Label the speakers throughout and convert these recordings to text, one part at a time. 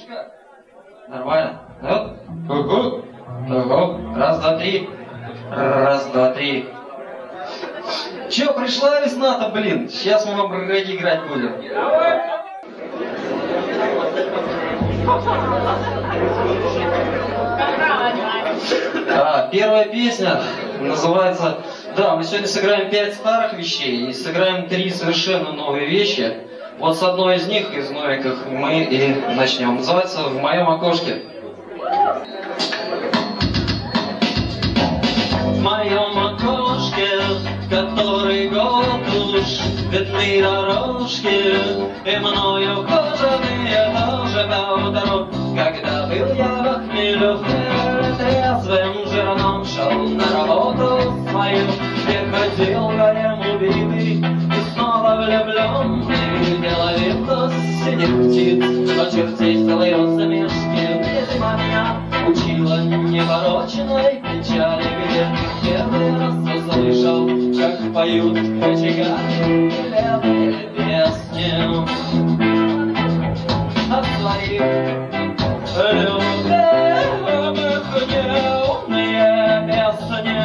Speaker 1: как? Нормально? Да? Угу. Угу. Раз, два, три. Раз, два, три. Че, пришла весна-то, блин? Сейчас мы вам регги играть будем. Первая песня называется... Да, мы сегодня сыграем 5 старых вещей и сыграем 3 совершенно новые вещи. Вот с одной из них, из новеньких, мы и начнем. Называется «В моем окошке». В моем окошке, который год уж, видны дорожки, и мною кожаные тоже по дорог. Когда был я в хмелю, трезвым жирном шел на работу свою, и ходил горем убитый, и снова влюбленный. Дело видно, сидит птиц, но чертей целые замешки. Видимо, меня учила непорочной печали, где первый раз услышал, как поют кочегары летные песни о своих любимых дневные песни.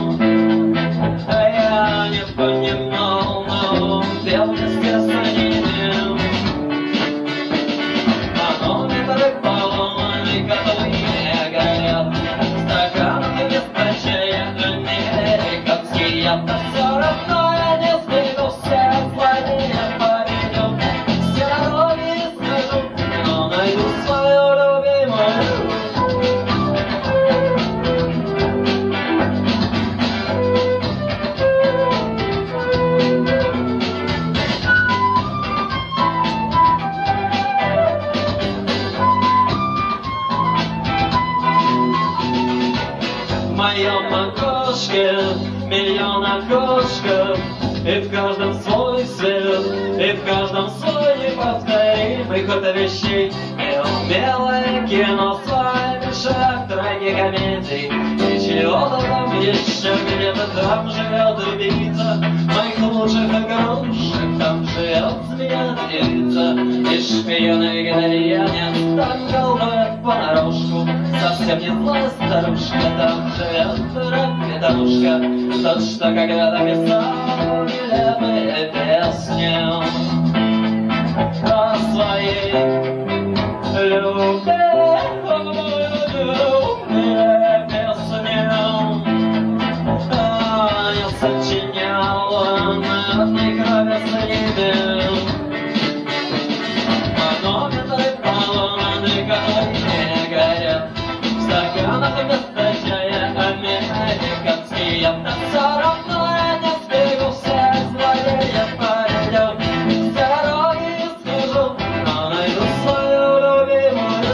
Speaker 1: А я не понимал, но пел вместе с ними. Манометры полные, которые не горят, стаканы вместо чая американские. Да все равно я не сбегу, все злодеи поведем, все дороги скажу, но найду свою любимую. В моем окошке миллион окошков, и в каждом свой свет, и в каждом свой неповторимый ход вещей. Неумелое кино, свой шаг, трагикомедий, и чего-то там еще где-то там живет убийца моих лучших игрушек, там живет змея-девица, и шпионы итальянец там колдует понарошку. Совсем не злая старушка, там живет рак-петушка, тот, что когда-то писал нелепые песни о своей любви. Я сочинял на микровесниме. Манометры поломаны, которые не горят, в стаканах вместо чая американские. Да все равно я не сбегу, все злодеи поведем, все дороги скажу, но найду свою любимую.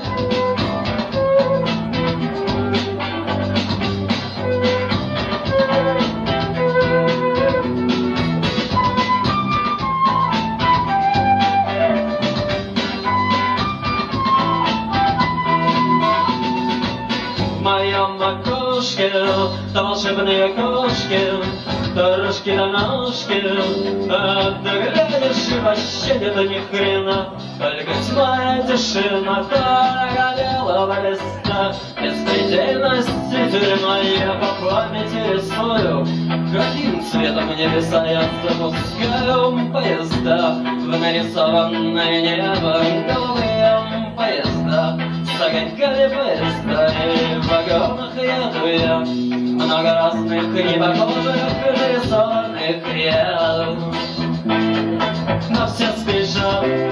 Speaker 1: В моем окошке то волшебные кошки, то рожки до ножки, а ты глядишь и вообще нет ни хрена, только тьма и тишина, только белого листа. Беспредельность тюрьмы я по памяти рисую, каким цветом небеса я запускаю поезда в нарисованное небо, голубые поезда с огоньками поезда, и в вагонах еду я, много разных непохожих нарисованных ряд. Но все спешат